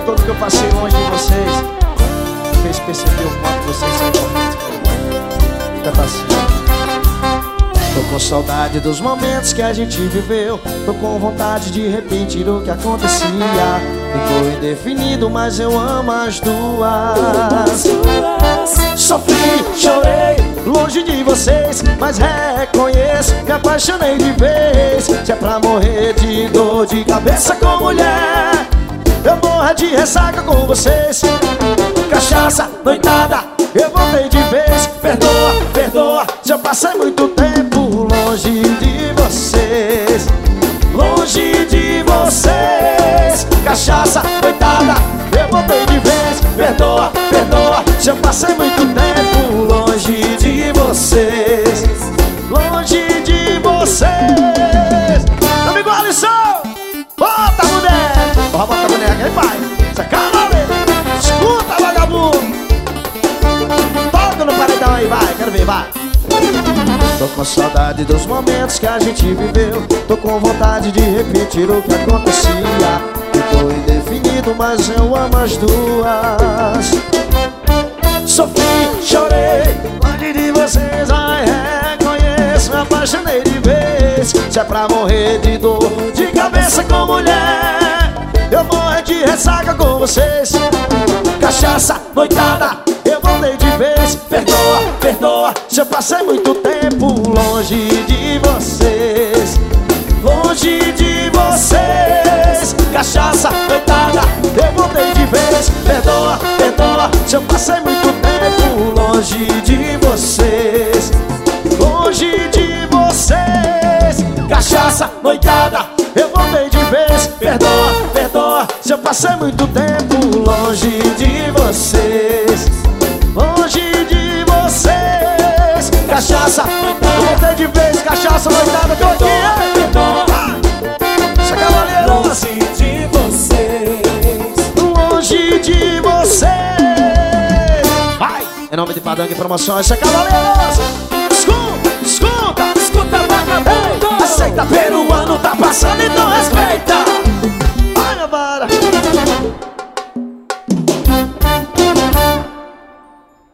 todo que eu passei longe de vocês fez perceber o quanto vocês são importantes pra mim. Canta assim. Tô com saudade dos momentos que a gente viveu. Tô com vontade de repetir o que acontecia. Ficou indefinido, mas eu amo as duas. Sofri, chorei, longe de vocês, mas reconheço, me apaixonei de vez. Se é pra morrer de dor de cabeça com mulher, eu morro de ressaca com vocês. Cachaça, noitada, eu voltei de vez. Perdoa, perdoa, se eu passei muito tempo longe de vocês. Longe de vocês. Cachaça, noitada, eu voltei de vez. Perdoa, perdoa, se eu passei muito tempo longe de vocês. Longe de vocês. Amigo Alisson, bota a boneca. Bota a boneca aí, pai. Você calma, velho. Escuta, vagabundo. Toca no paredão aí, vai. Quero ver, vai. Tô com saudade dos momentos que a gente viveu. Tô com vontade de repetir o que acontecia. Ficou indefinido, mas eu amo as duas. Sofri, chorei, longe de vocês, ai, reconheço, me apaixonei de vez. Se é pra morrer de dor de cabeça com mulher, eu morro de ressaca com vocês. Cachaça, noitada, eu voltei de vez. Perdoa, perdoa, se eu passei muito tempo longe de vocês. Longe de vocês. Cachaça, noitada, eu voltei de vez. Perdoa, perdoa, se eu passei muito tempo longe de vocês. Longe de vocês. Cachaça, noitada, eu voltei de vez. Perdoa, perdoa, se eu passei muito tempo longe de vocês. Longe de vocês. Cachaça, eu voltei de vez. Cachaça, noitada, tô aqui, hein? Essa cavaleira. Longe de vocês. Longe de vocês. Vai! Em nome de Padang Promoções, essa cavaleira.